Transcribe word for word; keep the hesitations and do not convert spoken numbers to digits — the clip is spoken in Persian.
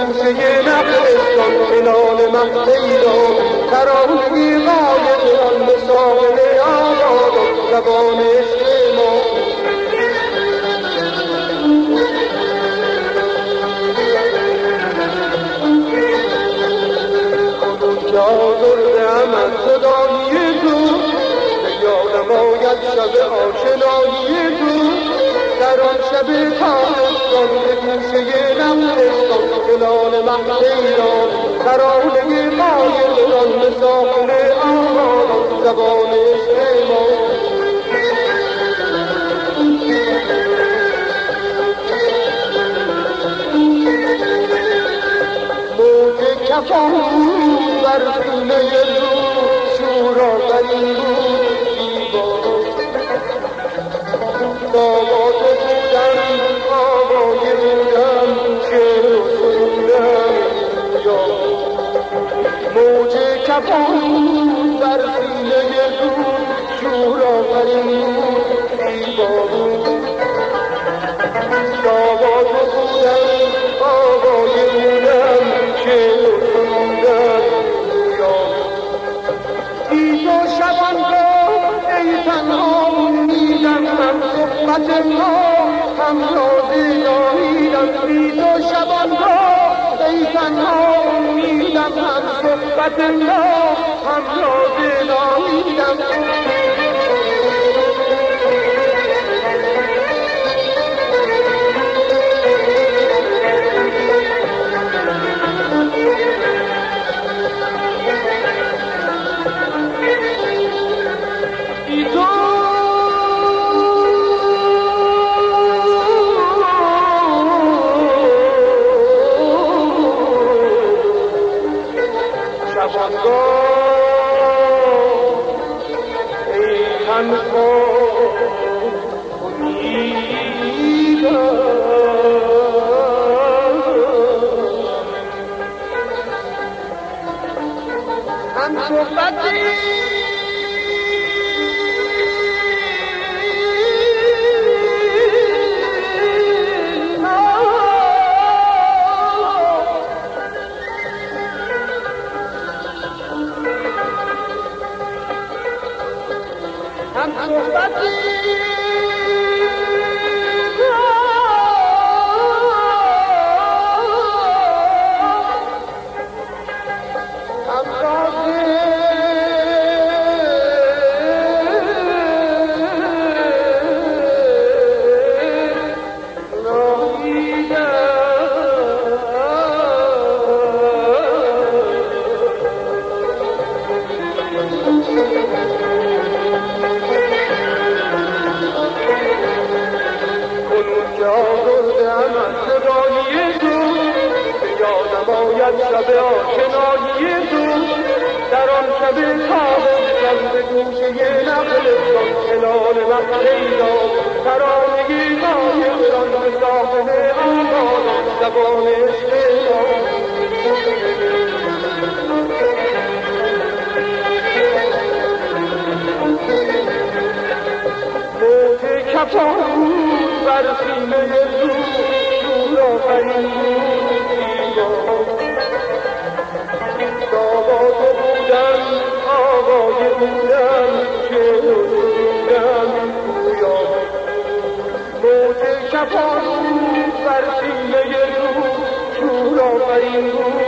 گوشه نخلستان کنال من پیدا ترانه قایق آن به ساحل آباد زبان عشق ما آزردم از صدای تو به یادم آید شب آشنایی تو در آن شب تابستان به گوشه نخلستان کنال من پیدا ترانه قایق آن به ساحل آباد زبان عشق ما موج کفان بر سینه رو شور آفرین بود زیبا بابا تو بودم آوای بودم شعر و سرودم یا موج کفان بر سینه رو شور آفرین بود زیبا بود بابا تو بودم آوای بودم شعر و سرودم شبانگاه ای تنها امیدم من صحبت ما همراز ناهیدم بی تو شبانگاه ای تنها امیدم من صحبت ما همراز ناهیدم شب آشنایی تو در آن شب تابستان به گوشه نخلستان کنال من پیدا ترانه قایقران به ساحل آباد زبان عشق موج کفان بر سینه رو شور آفرین موج کفان بر سینه رو شور آفرین بود